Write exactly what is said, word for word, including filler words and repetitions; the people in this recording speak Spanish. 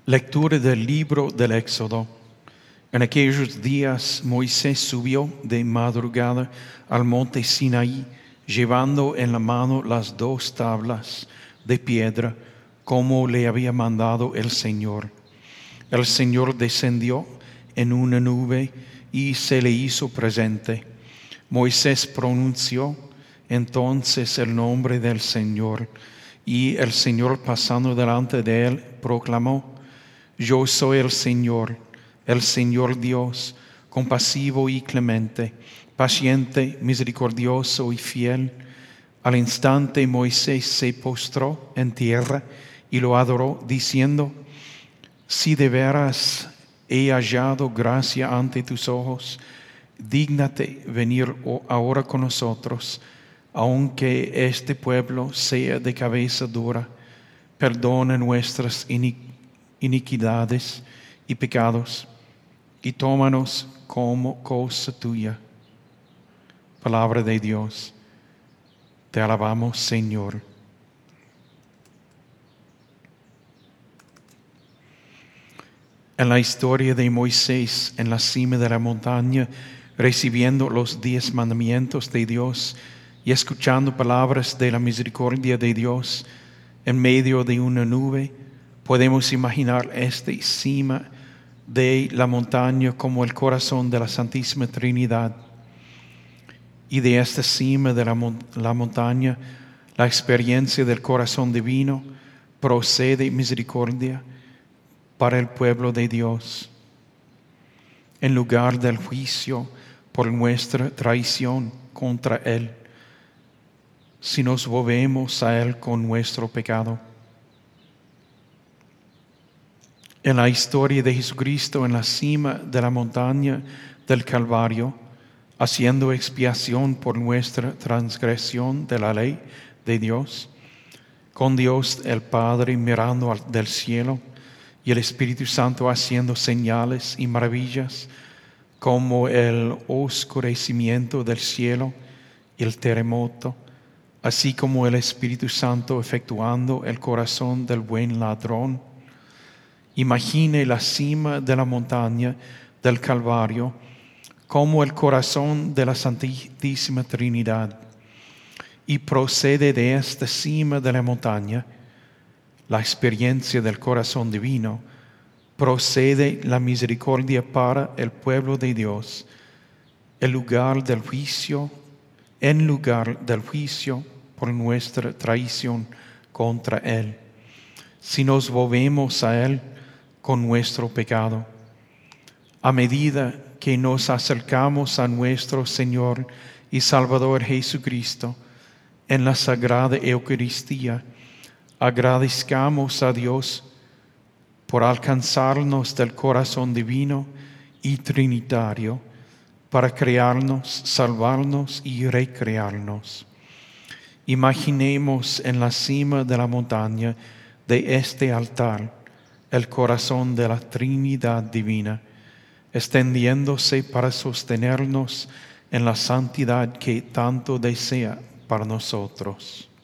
Lectura del libro del Éxodo. En aquellos días Moisés subió de madrugada al monte Sinaí, llevando en la mano las dos tablas de piedra, como le había mandado el Señor. El Señor descendió en una nube y se le hizo presente. Moisés pronunció entonces el nombre del Señor, y el Señor, pasando delante de él, proclamó: Yo soy el Señor, el Señor Dios, compasivo y clemente, paciente, misericordioso y fiel. Al instante Moisés se postró en tierra y lo adoró, diciendo: Si de veras he hallado gracia ante tus ojos, dígnate venir ahora con nosotros, aunque este pueblo sea de cabeza dura. Perdona nuestras iniquidades y pecados, y tómanos como cosa tuya. Palabra de Dios. Te alabamos, Señor. En la historia de Moisés en la cima de la montaña, recibiendo los diez mandamientos de Dios y escuchando palabras de la misericordia de Dios en medio de una nube, podemos imaginar esta cima de la montaña como el corazón de la Santísima Trinidad. Y de esta cima de la, la montaña, la experiencia del corazón divino procede misericordia para el pueblo de Dios. En lugar del juicio por nuestra traición contra Él, si nos volvemos a Él con nuestro pecado. En la historia de Jesucristo en la cima de la montaña del Calvario, haciendo expiación por nuestra transgresión de la ley de Dios, con Dios el Padre mirando del cielo y el Espíritu Santo haciendo señales y maravillas, como el oscurecimiento del cielo y el terremoto, así como el Espíritu Santo efectuando el corazón del buen ladrón. Imagine la cima de la montaña del Calvario como el corazón de la Santísima Trinidad, y procede de esta cima de la montaña la experiencia del corazón divino, procede la misericordia para el pueblo de Dios, el lugar del juicio, en lugar del juicio por nuestra traición contra Él, si nos volvemos a Él con nuestro pecado. A medida que nos acercamos a nuestro Señor y Salvador Jesucristo en la Sagrada Eucaristía, agradezcamos a Dios por alcanzarnos del corazón divino y trinitario para crearnos, salvarnos y recrearnos. Imaginemos en la cima de la montaña de este altar el corazón de la Trinidad divina, extendiéndose para sostenernos en la santidad que tanto desea para nosotros.